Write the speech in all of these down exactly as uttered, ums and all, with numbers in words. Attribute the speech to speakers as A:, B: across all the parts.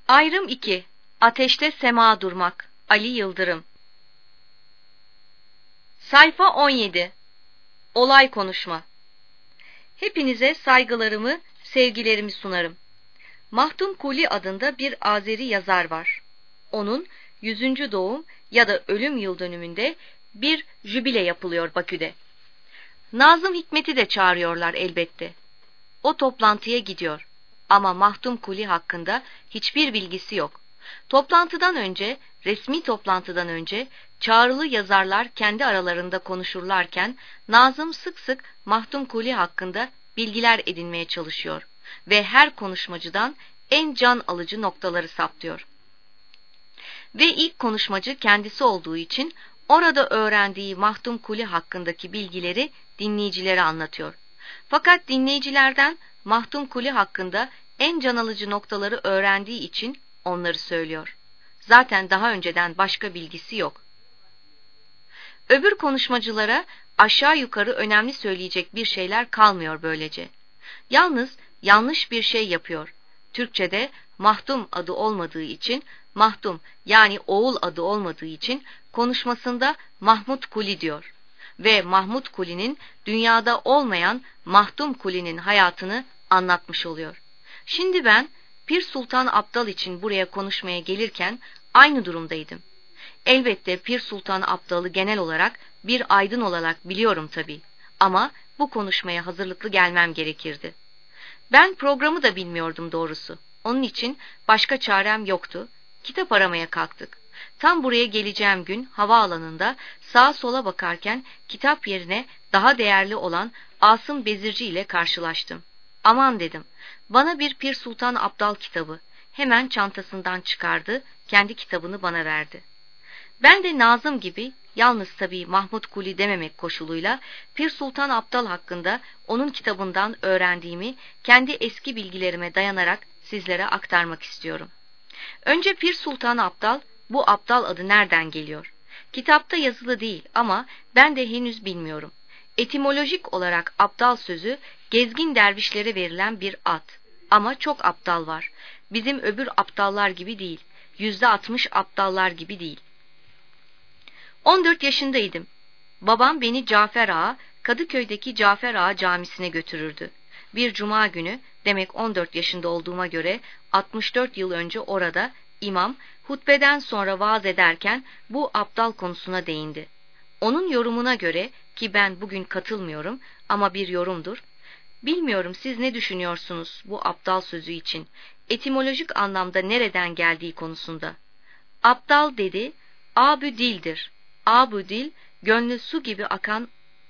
A: Ayrım iki. Ateşte sema durmak. Ali Yıldırım. Sayfa on yedi. Olay konuşma. Hepinize saygılarımı, sevgilerimi sunarım. Mahdum Kuli adında bir Azeri yazar var. Onun yüzüncü doğum ya da ölüm yıl dönümünde bir jübile yapılıyor Bakü'de. Nazım Hikmet'i de çağırıyorlar elbette. O toplantıya gidiyor. Ama Mahdum Kuli hakkında hiçbir bilgisi yok. Toplantıdan önce, resmi toplantıdan önce çağrılı yazarlar kendi aralarında konuşurlarken Nazım sık sık Mahdum Kuli hakkında bilgiler edinmeye çalışıyor ve her konuşmacıdan en can alıcı noktaları saptıyor. Ve ilk konuşmacı kendisi olduğu için orada öğrendiği Mahdum Kuli hakkındaki bilgileri dinleyicilere anlatıyor. Fakat dinleyicilerden Mahdum Kuli hakkında en can alıcı noktaları öğrendiği için onları söylüyor. Zaten daha önceden başka bilgisi yok. Öbür konuşmacılara aşağı yukarı önemli söyleyecek bir şeyler kalmıyor böylece. Yalnız yanlış bir şey yapıyor. Türkçe'de Mahdum adı olmadığı için, Mahdum yani oğul adı olmadığı için konuşmasında Mahmud Kuli diyor. Ve Mahmud Kuli'nin dünyada olmayan Mahdum Kuli'nin hayatını anlatmış oluyor. Şimdi ben Pir Sultan Abdal için buraya konuşmaya gelirken aynı durumdaydım. Elbette Pir Sultan Abdal'ı genel olarak bir aydın olarak biliyorum tabii. Ama bu konuşmaya hazırlıklı gelmem gerekirdi. Ben programı da bilmiyordum doğrusu. Onun için başka çarem yoktu. Kitap aramaya kalktık. Tam buraya geleceğim gün havaalanında sağa sola bakarken kitap yerine daha değerli olan Asım Bezirci ile karşılaştım. Aman dedim, bana bir Pir Sultan Abdal kitabı. Hemen çantasından çıkardı, kendi kitabını bana verdi. Ben de Nazım gibi, yalnız tabii Mahmud Kuli dememek koşuluyla, Pir Sultan Abdal hakkında onun kitabından öğrendiğimi kendi eski bilgilerime dayanarak sizlere aktarmak istiyorum. Önce Pir Sultan Abdal, bu Abdal adı nereden geliyor? Kitapta yazılı değil ama ben de henüz bilmiyorum. Etimolojik olarak Abdal sözü gezgin dervişlere verilen bir ad. Ama çok aptal var. Bizim öbür aptallar gibi değil. Yüzde altmış aptallar gibi değil. on dört yaşındaydım. Babam beni Cafer Ağa, Kadıköy'deki Cafer Ağa camisine götürürdü. Bir cuma günü, demek on dört yaşında olduğuma göre altmış dört yıl önce orada imam hutbeden sonra vaaz ederken bu aptal konusuna değindi. Onun yorumuna göre, ki ben bugün katılmıyorum ama bir yorumdur. Bilmiyorum siz ne düşünüyorsunuz bu aptal sözü için, etimolojik anlamda nereden geldiği konusunda. Aptal dedi, abü dildir. Abü dil, gönlü su gibi akan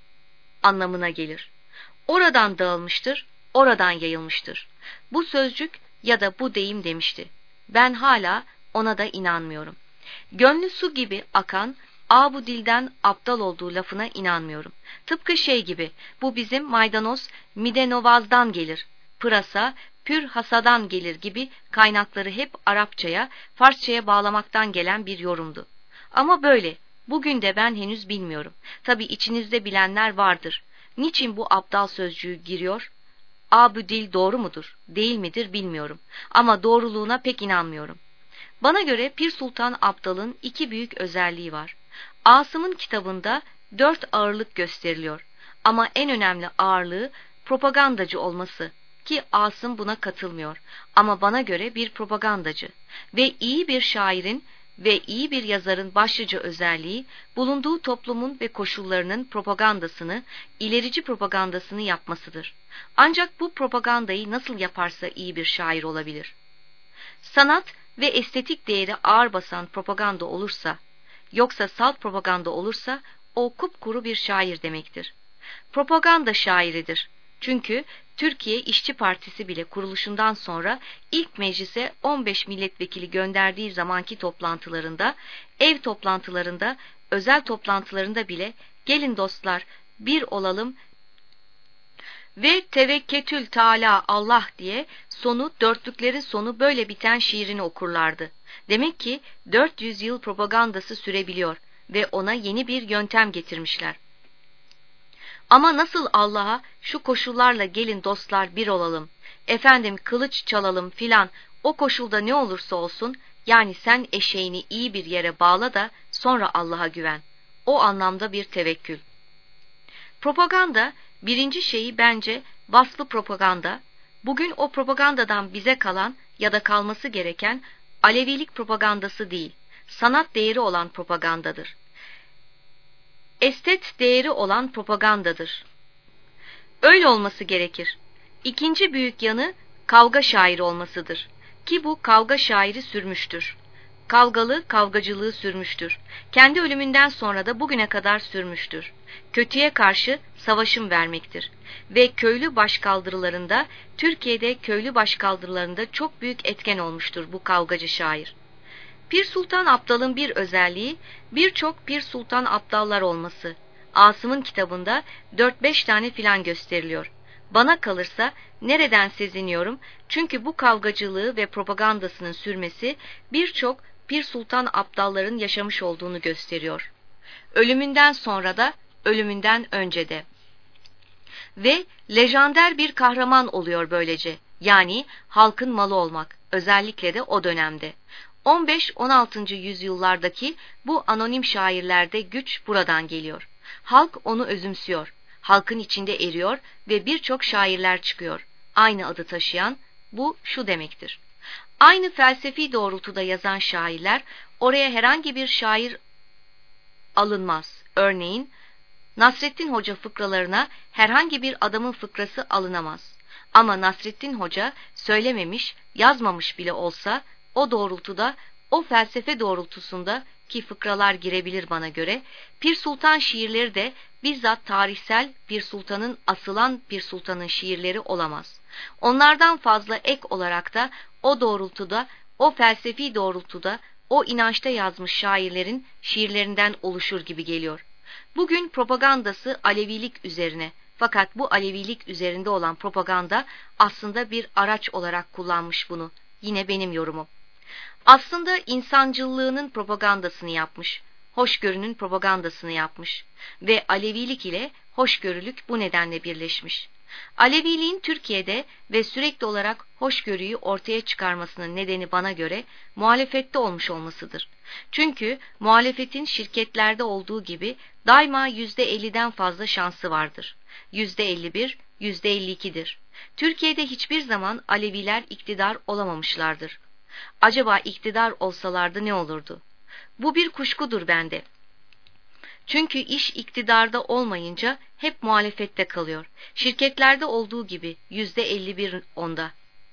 A: anlamına gelir. Oradan dağılmıştır, oradan yayılmıştır. Bu sözcük ya da bu deyim demişti. Ben hala ona da inanmıyorum. Gönlü su gibi akan, abü dilden aptal olduğu lafına inanmıyorum. Tıpkı şey gibi, bu bizim maydanoz midenovazdan gelir, pırasa pür hasadan gelir gibi kaynakları hep Arapçaya, Farsçaya bağlamaktan gelen bir yorumdu. Ama böyle, bugün de ben henüz bilmiyorum. Tabii içinizde bilenler vardır. Niçin bu aptal sözcüğü giriyor? Abü dil doğru mudur, değil midir bilmiyorum. Ama doğruluğuna pek inanmıyorum. Bana göre Pir Sultan Abdal'ın iki büyük özelliği var. Asım'ın kitabında dört ağırlık gösteriliyor. Ama en önemli ağırlığı propagandacı olması, ki Asım buna katılmıyor. Ama bana göre bir propagandacı ve iyi bir şairin ve iyi bir yazarın başlıca özelliği, bulunduğu toplumun ve koşullarının propagandasını, ilerici propagandasını yapmasıdır. Ancak bu propagandayı nasıl yaparsa iyi bir şair olabilir. Sanat ve estetik değeri ağır basan propaganda olursa, yoksa salt propaganda olursa, o kupkuru bir şair demektir. Propaganda şairidir. Çünkü Türkiye İşçi Partisi bile kuruluşundan sonra ilk meclise on beş milletvekili gönderdiği zamanki toplantılarında, ev toplantılarında, özel toplantılarında bile gelin dostlar bir olalım ve tevekketül Teala Allah diye sonu dörtlüklerin sonu böyle biten şiirini okurlardı. Demek ki dört yüz yıl propagandası sürebiliyor ve ona yeni bir yöntem getirmişler. Ama nasıl Allah'a şu koşullarla gelin dostlar bir olalım, efendim kılıç çalalım filan O koşulda ne olursa olsun, yani sen eşeğini iyi bir yere bağla da sonra Allah'a güven. O anlamda bir tevekkül. Propaganda, birinci şeyi bence vasfı propaganda. Bugün o propagandadan bize kalan ya da kalması gereken Alevilik propagandası değil, sanat değeri olan propagandadır. Estet değeri olan propagandadır. Öyle olması gerekir. İkinci büyük yanı kavga şairi olmasıdır. Ki bu kavga şairi sürmüştür. Kavgalı kavgacılığı sürmüştür. Kendi ölümünden sonra da bugüne kadar sürmüştür. Kötüye karşı savaşım vermektir. Ve köylü başkaldırılarında, Türkiye'de köylü başkaldırılarında çok büyük etken olmuştur bu kavgacı şair. Pir Sultan Abdal'ın bir özelliği, birçok Pir Sultan Abdallar olması. Asım'ın kitabında dört beş tane filan gösteriliyor. Bana kalırsa nereden seziniyorum? Çünkü bu kavgacılığı ve propagandasının sürmesi birçok Pir Sultan Abdalların yaşamış olduğunu gösteriyor. Ölümünden sonra da, ölümünden önce de. Ve lejender bir kahraman oluyor böylece. Yani halkın malı olmak, özellikle de o dönemde. on beş on altıncı yüzyıllardaki bu anonim şairlerde güç buradan geliyor. Halk onu özümsüyor. Halkın içinde eriyor ve birçok şairler çıkıyor. Aynı adı taşıyan, bu şu demektir. Aynı felsefi doğrultuda yazan şairler, oraya herhangi bir şair alınmaz. Örneğin, Nasrettin Hoca fıkralarına herhangi bir adamın fıkrası alınamaz. Ama Nasrettin Hoca söylememiş, yazmamış bile olsa, o doğrultuda, o felsefe doğrultusunda ki fıkralar girebilir bana göre, Pir Sultan şiirleri de bizzat tarihsel Pir Sultan'ın asılan Pir Sultan'ın şiirleri olamaz. Onlardan fazla ek olarak da o doğrultuda, o felsefi doğrultuda, o inançta yazmış şairlerin şiirlerinden oluşur gibi geliyor. Bugün propagandası Alevilik üzerine, fakat bu Alevilik üzerinde olan propaganda aslında bir araç olarak kullanmış bunu. Yine benim yorumum. Aslında insancıllığının propagandasını yapmış, hoşgörünün propagandasını yapmış ve Alevilik ile hoşgörülük bu nedenle birleşmiş. Aleviliğin Türkiye'de ve sürekli olarak hoşgörüyü ortaya çıkarmasının nedeni bana göre muhalefette olmuş olmasıdır. Çünkü muhalefetin şirketlerde olduğu gibi daima yüzde elliden fazla şansı vardır. Yüzde elli bir, yüzde elli ikidir. Türkiye'de hiçbir zaman Aleviler iktidar olamamışlardır. Acaba iktidar olsalardı ne olurdu? Bu bir kuşkudur bende. Çünkü iş iktidarda olmayınca hep muhalefette kalıyor. Şirketlerde olduğu gibi yüzde elli bir onda.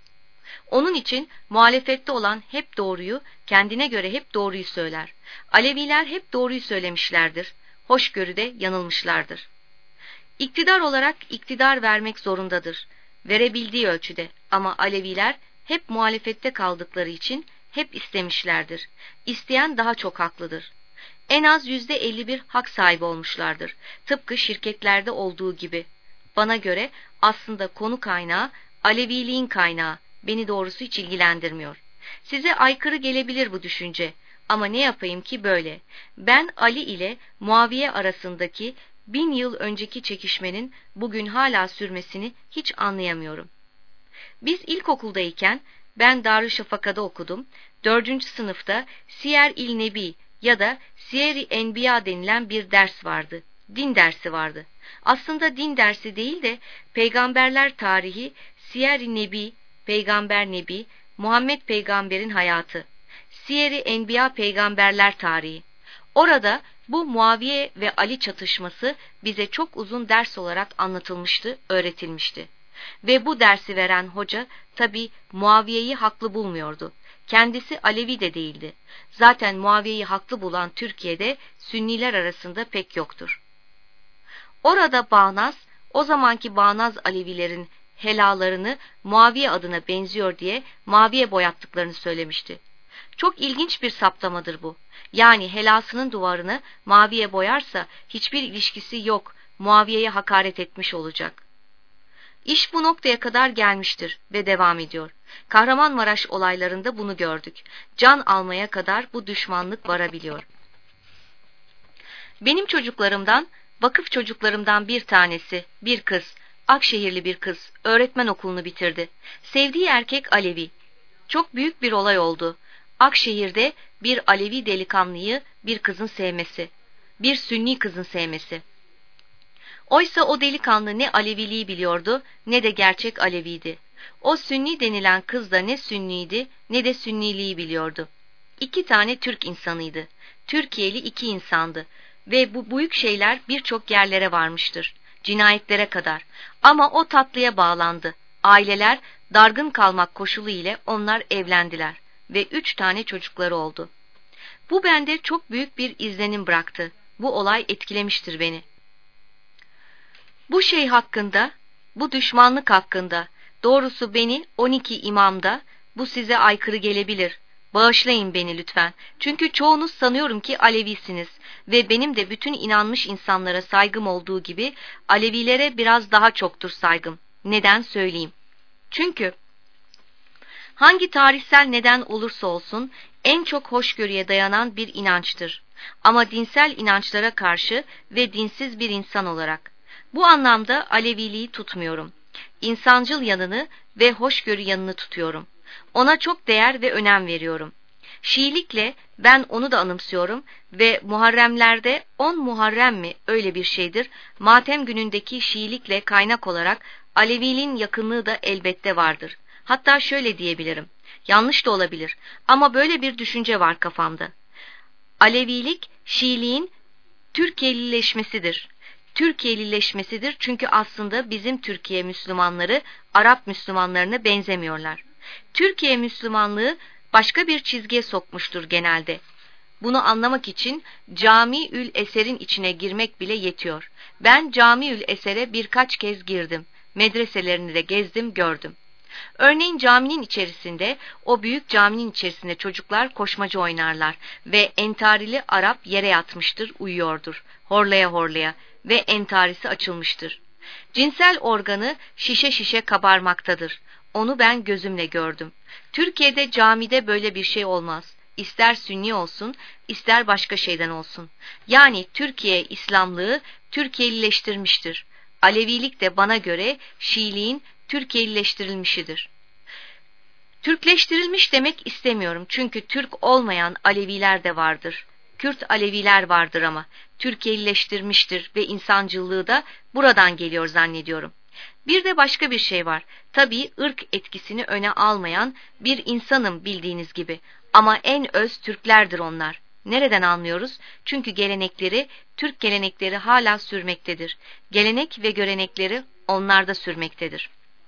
A: Onun için muhalefette olan hep doğruyu, kendine göre hep doğruyu söyler. Aleviler hep doğruyu söylemişlerdir. Hoşgörüde yanılmışlardır. İktidar olarak iktidar vermek zorundadır. Verebildiği ölçüde, ama Aleviler hep muhalefette kaldıkları için hep istemişlerdir. İsteyen daha çok haklıdır. En az yüzde elli bir hak sahibi olmuşlardır. Tıpkı şirketlerde olduğu gibi. Bana göre aslında konu kaynağı Aleviliğin kaynağı. Beni doğrusu hiç ilgilendirmiyor. Size aykırı gelebilir bu düşünce. Ama ne yapayım ki böyle. Ben Ali ile Muaviye arasındaki bin yıl önceki çekişmenin bugün hala sürmesini hiç anlayamıyorum. Biz ilkokuldayken ben Darüşşafaka'da okudum. Dördüncü sınıfta Siyer-i Nebi ya da Siyer-i Enbiya denilen bir ders vardı. Din dersi vardı. Aslında din dersi değil de peygamberler tarihi, Siyer-i Nebi, Peygamber Nebi, Muhammed Peygamber'in hayatı, Siyer-i Enbiya peygamberler tarihi. Orada bu Muaviye ve Ali çatışması bize çok uzun ders olarak anlatılmıştı, öğretilmişti. Ve bu dersi veren hoca tabi Muaviye'yi haklı bulmuyordu. Kendisi Alevi de değildi. Zaten Muaviye'yi haklı bulan Türkiye'de Sünniler arasında pek yoktur. Orada bağnaz, o zamanki bağnaz Alevilerin helalarını Muaviye adına benziyor diye maviye boyattıklarını söylemişti. Çok ilginç bir saptamadır bu. Yani helasının duvarını maviye boyarsa hiçbir ilişkisi yok, Muaviye'ye hakaret etmiş olacak. İş bu noktaya kadar gelmiştir ve devam ediyor. Kahramanmaraş olaylarında bunu gördük. Can almaya kadar bu düşmanlık varabiliyor. Benim çocuklarımdan, vakıf çocuklarımdan bir tanesi, bir kız, Akşehirli bir kız, öğretmen okulunu bitirdi. Sevdiği erkek Alevi. Çok büyük bir olay oldu. Akşehir'de bir Alevi delikanlıyı bir kızın sevmesi, bir Sünni kızın sevmesi. Oysa o delikanlı ne Aleviliği biliyordu ne de gerçek Aleviydi. O Sünni denilen kız da ne Sünniydi ne de Sünniliği biliyordu. İki tane Türk insanıydı. Türkiye'li iki insandı. Ve bu büyük şeyler birçok yerlere varmıştır. Cinayetlere kadar. Ama o tatlıya bağlandı. Aileler dargın kalmak koşulu ile onlar evlendiler. Ve üç tane çocukları oldu. Bu bende çok büyük bir izlenim bıraktı. Bu olay etkilemiştir beni. Bu şey hakkında, bu düşmanlık hakkında, doğrusu beni on iki imamda, bu size aykırı gelebilir. Bağışlayın beni lütfen. Çünkü çoğunuz sanıyorum ki Alevisiniz ve benim de bütün inanmış insanlara saygım olduğu gibi Alevilere biraz daha çoktur saygım. Neden söyleyeyim? Çünkü hangi tarihsel neden olursa olsun en çok hoşgörüye dayanan bir inançtır. Ama dinsel inançlara karşı ve dinsiz bir insan olarak. Bu anlamda Aleviliği tutmuyorum. İnsancıl yanını ve hoşgörü yanını tutuyorum. Ona çok değer ve önem veriyorum. Şiilikle ben onu da anımsıyorum ve Muharremlerde on Muharrem mi öyle bir şeydir, Matem günündeki Şiilikle kaynak olarak Aleviliğin yakınlığı da elbette vardır. Hatta şöyle diyebilirim, yanlış da olabilir ama böyle bir düşünce var kafamda. Alevilik, Şiiliğin Türkiye'lileşmesidir. Türkiye'lileşmesidir çünkü aslında bizim Türkiye Müslümanları Arap Müslümanlarına benzemiyorlar. Türkiye Müslümanlığı başka bir çizgiye sokmuştur genelde. Bunu anlamak için Cami-ül Eser'in içine girmek bile yetiyor. Ben Cami-ül Eser'e birkaç kez girdim. Medreselerini de gezdim, gördüm. Örneğin caminin içerisinde, o büyük caminin içerisinde çocuklar koşmaca oynarlar ve entarili Arap yere yatmıştır, uyuyordur, horlaya horlaya ve entarisi açılmıştır. Cinsel organı şişe şişe kabarmaktadır. Onu ben gözümle gördüm. Türkiye'de camide böyle bir şey olmaz. İster Sünni olsun, ister başka şeyden olsun. Yani Türkiye İslamlığı Türkiye'lileştirmiştir. Alevilik de bana göre Şiiliğin Türkiye'lileştirilmişidir. Türkleştirilmiş demek istemiyorum çünkü Türk olmayan Aleviler de vardır. Kürt Aleviler vardır ama Türkiye'lileştirmiştir ve insancılığı da buradan geliyor zannediyorum. Bir de başka bir şey var. Tabii ırk etkisini öne almayan bir insanım bildiğiniz gibi. Ama en öz Türklerdir onlar. Nereden anlıyoruz? Çünkü gelenekleri, Türk gelenekleri hala sürmektedir. Gelenek ve görenekleri onlarda sürmektedir.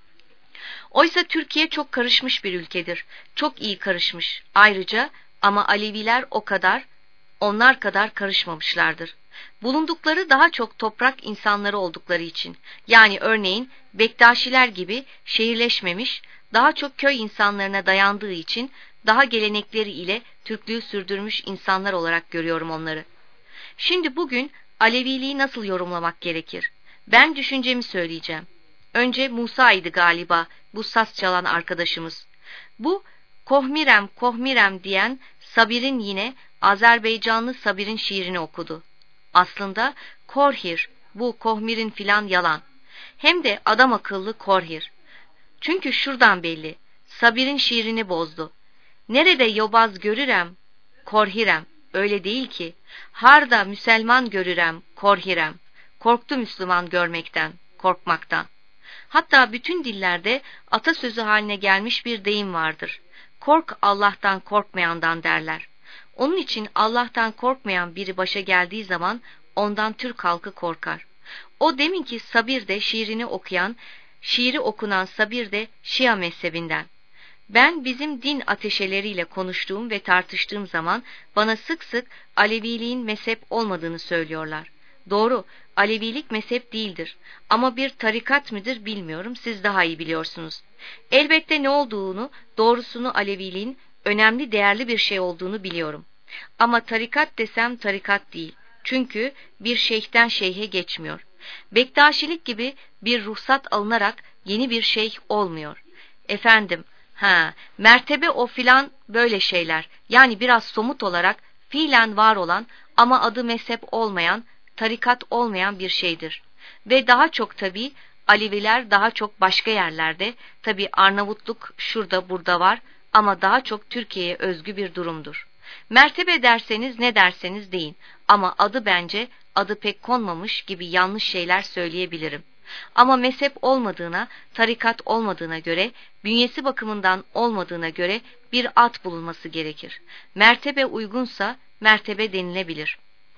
A: Oysa Türkiye çok karışmış bir ülkedir. Çok iyi karışmış. Ayrıca ama Aleviler o kadar, onlar kadar karışmamışlardır. Bulundukları daha çok toprak insanları oldukları için, yani örneğin Bektaşiler gibi şehirleşmemiş, daha çok köy insanlarına dayandığı için daha gelenekleri ile Türklüğü sürdürmüş insanlar olarak görüyorum onları. Şimdi bugün Aleviliği nasıl yorumlamak gerekir? Ben düşüncemi söyleyeceğim. Önce Musa'ydı galiba bu saz çalan arkadaşımız. Bu Kohmirem Kohmirem diyen Sabir'in yine Azerbaycanlı Sabir'in şiirini okudu. Aslında Korhir, bu Kohmir'in filan yalan. Hem de adam akıllı Korhir. Çünkü şuradan belli, Sabir'in şiirini bozdu. Nerede yobaz görürem, Korhirem, öyle değil ki. Harda Müselman görürem, Korhirem. Korktu Müslüman görmekten, korkmaktan. Hatta bütün dillerde atasözü haline gelmiş bir deyim vardır. Kork Allah'tan korkmayandan derler. Onun için Allah'tan korkmayan biri başa geldiği zaman ondan Türk halkı korkar. O deminki Sabir de şiirini okuyan, şiiri okunan Sabir de Şia mezhebinden. Ben bizim din ateşeleriyle konuştuğum ve tartıştığım zaman bana sık sık Aleviliğin mezhep olmadığını söylüyorlar. Doğru, Alevilik mezhep değildir. Ama bir tarikat mıdır bilmiyorum, siz daha iyi biliyorsunuz. Elbette ne olduğunu, doğrusunu Aleviliğin önemli, değerli bir şey olduğunu biliyorum. Ama tarikat desem tarikat değil. Çünkü bir şeyhten şeyhe geçmiyor. Bektaşilik gibi bir ruhsat alınarak yeni bir şeyh olmuyor. Efendim, ha, mertebe o filan böyle şeyler. Yani biraz somut olarak fiilen var olan ama adı mezhep olmayan, tarikat olmayan bir şeydir. Ve daha çok tabii Aleviler daha çok başka yerlerde, tabii Arnavutluk şurada burada var ama daha çok Türkiye'ye özgü bir durumdur. Mertebe derseniz ne derseniz deyin ama adı bence adı pek konmamış gibi yanlış şeyler söyleyebilirim. Ama mezhep olmadığına, tarikat olmadığına göre, bünyesi bakımından olmadığına göre bir ad bulunması gerekir. Mertebe uygunsa mertebe denilebilir.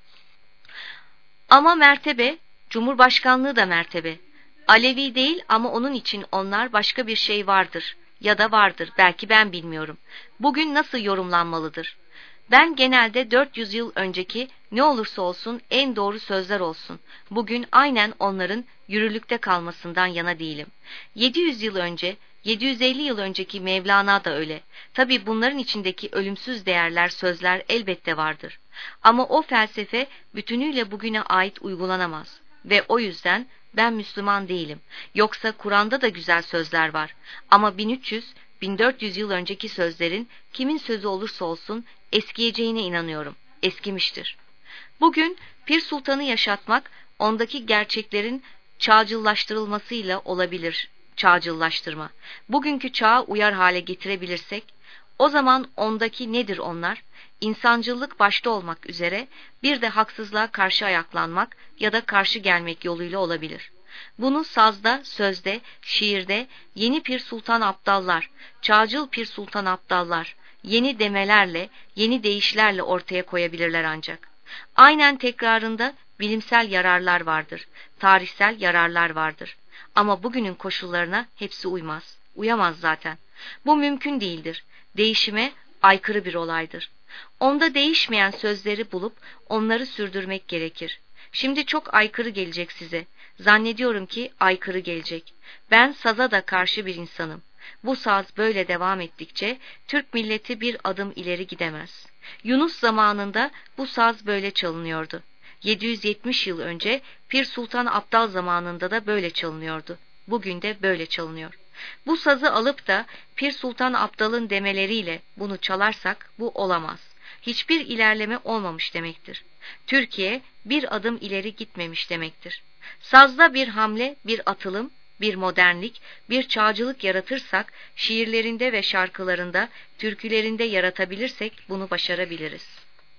A: Ama mertebe, Cumhurbaşkanlığı da mertebe. Alevi değil ama onun için onlar başka bir şey vardır ya da vardır, belki ben bilmiyorum. Bugün nasıl yorumlanmalıdır? Ben genelde dört yüz yıl önceki ne olursa olsun en doğru sözler olsun. Bugün aynen onların yürürlükte kalmasından yana değilim. yedi yüz yıl önce, yedi yüz elli yıl önceki Mevlana da öyle. Tabii bunların içindeki ölümsüz değerler, sözler elbette vardır. Ama o felsefe bütünüyle bugüne ait uygulanamaz. Ve o yüzden ben Müslüman değilim. Yoksa Kur'an'da da güzel sözler var. Ama bin üç yüz bin dört yüz yıl önceki sözlerin kimin sözü olursa olsun eskiyeceğine inanıyorum. Eskimiştir. Bugün Pir Sultan'ı yaşatmak ondaki gerçeklerin çağcıllaştırılmasıyla olabilir. Çağcıllaştırma. Bugünkü çağa uyar hale getirebilirsek, o zaman ondaki nedir onlar? İnsancıllık başta olmak üzere bir de haksızlığa karşı ayaklanmak ya da karşı gelmek yoluyla olabilir. Bunu sazda, sözde, şiirde yeni Pir Sultan Abdallar, çağcıl Pir Sultan Abdallar, yeni demelerle, yeni deyişlerle ortaya koyabilirler ancak. Aynen tekrarında bilimsel yararlar vardır, tarihsel yararlar vardır. Ama bugünün koşullarına hepsi uymaz. Uyamaz zaten. Bu mümkün değildir. Değişime aykırı bir olaydır. Onda değişmeyen sözleri bulup onları sürdürmek gerekir. Şimdi çok aykırı gelecek size. Zannediyorum ki aykırı gelecek. Ben saza da karşı bir insanım. Bu saz böyle devam ettikçe Türk milleti bir adım ileri gidemez. Yunus zamanında bu saz böyle çalınıyordu. yedi yüz yetmiş yıl önce Pir Sultan Abdal zamanında da böyle çalınıyordu. Bugün de böyle çalınıyor. Bu sazı alıp da Pir Sultan Abdal'ın demeleriyle bunu çalarsak bu olamaz. Hiçbir ilerleme olmamış demektir. Türkiye bir adım ileri gitmemiş demektir. Sazda bir hamle, bir atılım, bir modernlik, bir çağcılık yaratırsak, şiirlerinde ve şarkılarında, türkülerinde yaratabilirsek bunu başarabiliriz.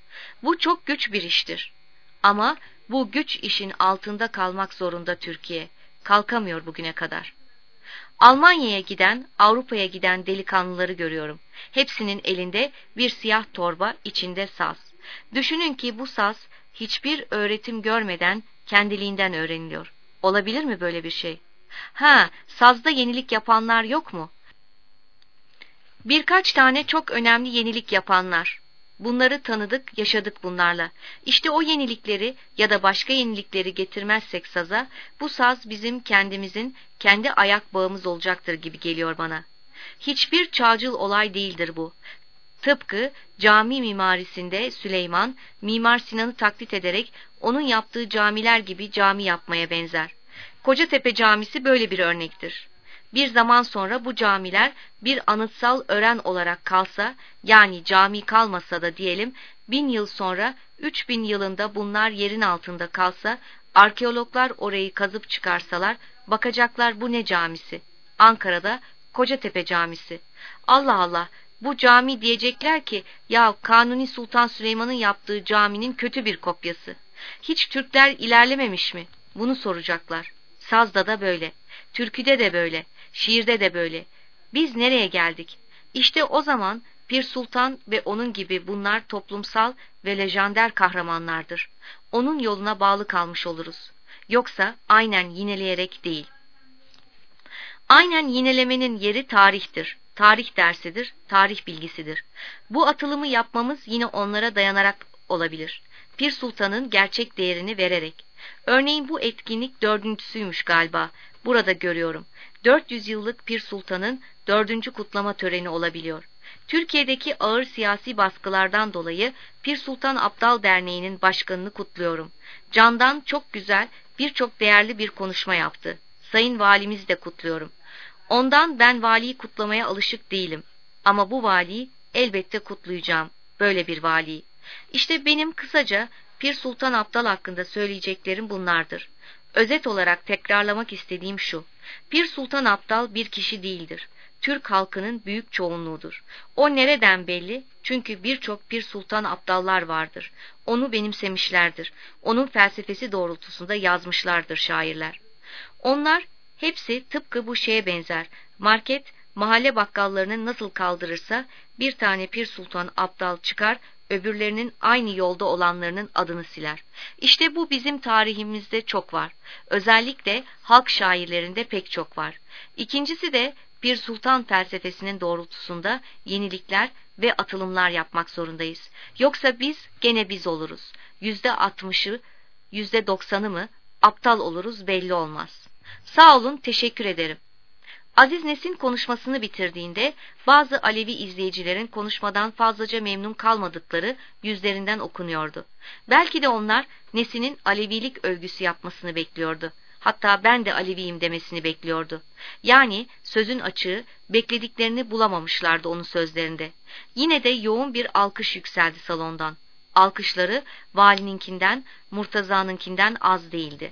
A: Bu çok güç bir iştir. Ama bu güç işin altında kalmak zorunda Türkiye. Kalkamıyor bugüne kadar. Almanya'ya giden, Avrupa'ya giden delikanlıları görüyorum. Hepsinin elinde bir siyah torba, içinde saz. Düşünün ki bu saz hiçbir öğretim görmeden kendiliğinden öğreniliyor. Olabilir mi böyle bir şey? Ha, sazda yenilik yapanlar yok mu? Birkaç tane çok önemli yenilik yapanlar. Bunları tanıdık, yaşadık bunlarla. İşte o yenilikleri ya da başka yenilikleri getirmezsek saza, bu saz bizim kendimizin, kendi ayak bağımız olacaktır gibi geliyor bana. Hiçbir çağcıl olay değildir bu. Tıpkı cami mimarisinde Süleyman, Mimar Sinan'ı taklit ederek onun yaptığı camiler gibi cami yapmaya benzer. Kocatepe Camisi böyle bir örnektir. Bir zaman sonra bu camiler bir anıtsal ören olarak kalsa, yani cami kalmasa da diyelim, bin yıl sonra, üç bin yılında bunlar yerin altında kalsa, arkeologlar orayı kazıp çıkarsalar, bakacaklar bu ne camisi? Ankara'da Kocatepe Camisi. Allah Allah, bu cami diyecekler ki, ya Kanuni Sultan Süleyman'ın yaptığı caminin kötü bir kopyası. Hiç Türkler ilerlememiş mi? Bunu soracaklar. Sazda da böyle, türküde de böyle, şiirde de böyle. Biz nereye geldik? İşte o zaman Pir Sultan ve onun gibi bunlar toplumsal ve lejender kahramanlardır. Onun yoluna bağlı kalmış oluruz. Yoksa aynen yineleyerek değil. Aynen yinelemenin yeri tarihtir. Tarih dersidir, tarih bilgisidir. Bu atılımı yapmamız yine onlara dayanarak olabilir. Pir Sultan'ın gerçek değerini vererek. Örneğin bu etkinlik dördüncüsüymüş galiba. Burada görüyorum. dört yüz yıllık Pir Sultan'ın dördüncü kutlama töreni olabiliyor. Türkiye'deki ağır siyasi baskılardan dolayı Pir Sultan Abdal Derneği'nin başkanını kutluyorum. Candan çok güzel, birçok değerli bir konuşma yaptı. Sayın Valimizi de kutluyorum. Ondan ben valiyi kutlamaya alışık değilim. Ama bu valiyi elbette kutlayacağım. Böyle bir valiyi. İşte benim kısaca Pir Sultan Abdal hakkında söyleyeceklerim bunlardır. Özet olarak tekrarlamak istediğim şu. Pir Sultan Abdal bir kişi değildir. Türk halkının büyük çoğunluğudur. O nereden belli? Çünkü birçok Pir Sultan aptallar vardır. Onu benimsemişlerdir. Onun felsefesi doğrultusunda yazmışlardır şairler. Onlar hepsi tıpkı bu şeye benzer. Market, mahalle bakkallarını nasıl kaldırırsa bir tane Pir Sultan aptal çıkar, öbürlerinin aynı yolda olanlarının adını siler. İşte bu bizim tarihimizde çok var. Özellikle halk şairlerinde pek çok var. İkincisi de Pir Sultan felsefesinin doğrultusunda yenilikler ve atılımlar yapmak zorundayız. Yoksa biz gene biz oluruz. Yüzde altmışı, yüzde doksanı mı aptal oluruz belli olmaz. Sağ olun, teşekkür ederim. Aziz Nesin konuşmasını bitirdiğinde bazı Alevi izleyicilerin konuşmadan fazlaca memnun kalmadıkları yüzlerinden okunuyordu. Belki de onlar Nesin'in Alevilik övgüsü yapmasını bekliyordu. Hatta ben de Aleviyim demesini bekliyordu. Yani sözün açığı, beklediklerini bulamamışlardı onun sözlerinde. Yine de yoğun bir alkış yükseldi salondan. Alkışları valininkinden, Murtaza'nınkinden az değildi.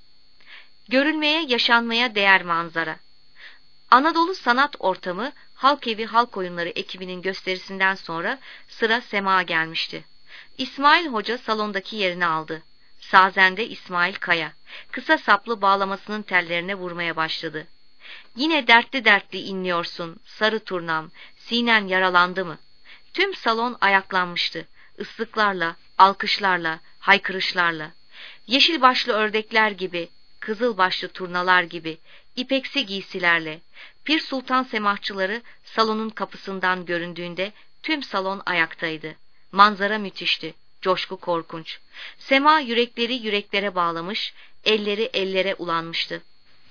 A: Görülmeye, yaşanmaya değer manzara. Anadolu Sanat Ortamı Halk Evi Halk Oyunları ekibinin gösterisinden sonra sıra Sema gelmişti. İsmail Hoca salondaki yerini aldı. Sazende İsmail Kaya, kısa saplı bağlamasının tellerine vurmaya başladı. Yine dertli dertli inliyorsun, sarı turnam, sinen yaralandı mı? Tüm salon ayaklanmıştı, ıslıklarla, alkışlarla, haykırışlarla. Yeşil başlı ördekler gibi, kızıl başlı turnalar gibi, ipeksi giysilerle, Pir Sultan semahçıları salonun kapısından göründüğünde tüm salon ayaktaydı. Manzara müthişti, coşku korkunç. Sema yürekleri yüreklere bağlamış, elleri ellere ulanmıştı.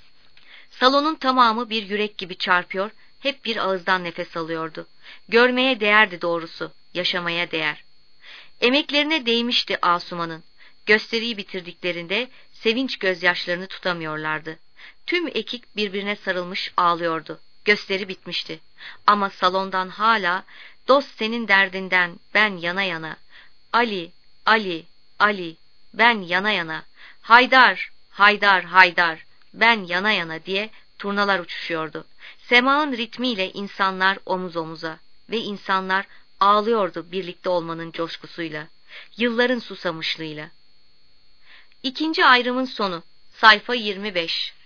A: Salonun tamamı bir yürek gibi çarpıyor, hep bir ağızdan nefes alıyordu. Görmeye değerdi doğrusu, yaşamaya değer. Emeklerine değmişti Asuman'ın. Gösteriyi bitirdiklerinde sevinç gözyaşlarını tutamıyorlardı. Tüm ekip birbirine sarılmış ağlıyordu. Gösteri bitmişti. Ama salondan hala "Dost senin derdinden ben yana yana, Ali, Ali, Ali, ben yana yana, Haydar, Haydar, Haydar, ben yana yana" diye turnalar uçuşuyordu. Semağın ritmiyle insanlar omuz omuza ve insanlar ağlıyordu birlikte olmanın coşkusuyla, yılların susamışlığıyla. İkinci ayrımın sonu, sayfa yirmi beş.